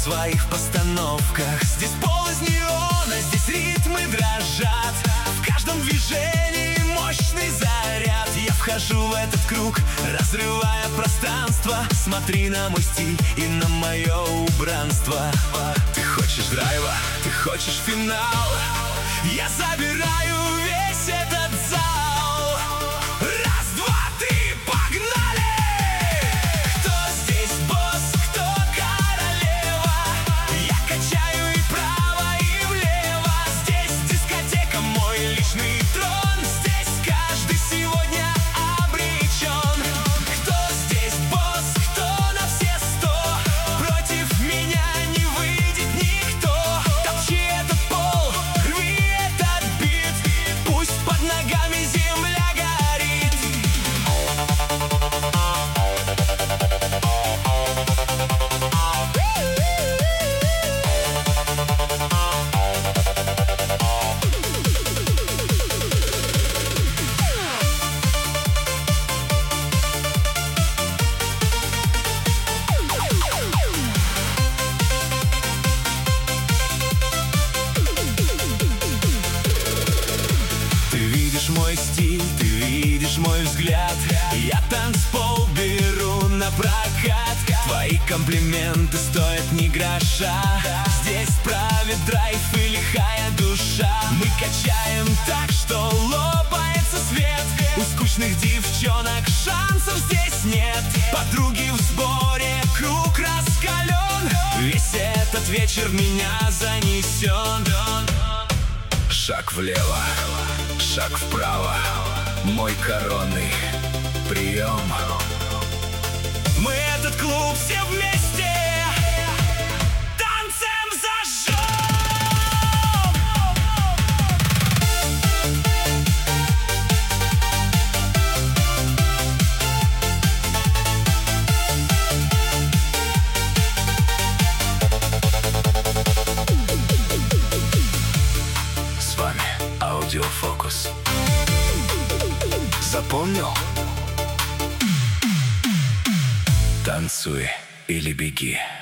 своих постановках. Здесь пол из неона, здесь ритмы дрожат. В каждом движении мощный заряд. Я вхожу в этот круг, разрывая пространство. Смотри на мой стиль и на мое убранство. Ты хочешь драйва, ты хочешь финал. Я забираю весь этот зал. Раз, два, три, погнали! Кто здесь босс, кто королева? Я качаю и вправо, и влево. Здесь дискотека, мой личный трон. Здесь каждый сегодня обречен. Кто здесь босс, кто на все 100? Против меня не выйдет никто. Топчи этот пол, рви этот бит. Пусть под ногами земля горит. Ты видишь мой стиль, ты видишь мой взгляд. Я танцпол беру на прокат. Твои комплименты стоят ни гроша. Здесь правит драйв и лихая душа. Мы качаем так, что лопается свет. У скучных девчонок шансов здесь нет. Подруги в сборе, круг раскален. Весь этот вечер меня занесен. Шаг влево, шаг вправо, мой коронный прием. Мы этот клуб все вместе танцем зажжем. С вами Аудиофокус. Запомнил? Танцуй или беги.